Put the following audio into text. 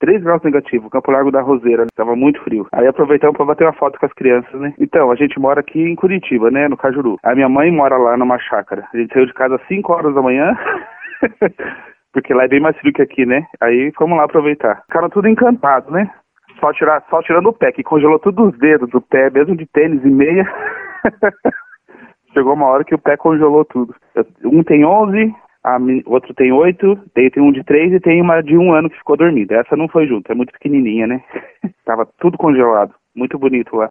3 graus negativo, Campo Largo da Roseira, tava muito frio. Aí aproveitamos pra bater uma foto com as crianças, né? Então, a gente mora aqui em Curitiba, né, no Cajuru. A minha mãe mora lá numa chácara. A gente saiu de casa às 5 horas da manhã, porque lá é bem mais frio que aqui, né? Aí fomos lá aproveitar. Ficaram tudo encantados, né? Só tirando o pé, que congelou tudo os dedos do pé, mesmo de tênis e meia. Chegou uma hora que o pé congelou tudo. Um tem 11, o outro tem 8, tem um de 3 e tem uma de 1 ano que ficou dormida. Essa não foi junto, é muito pequenininha, né? Tava tudo congelado. Muito bonito lá.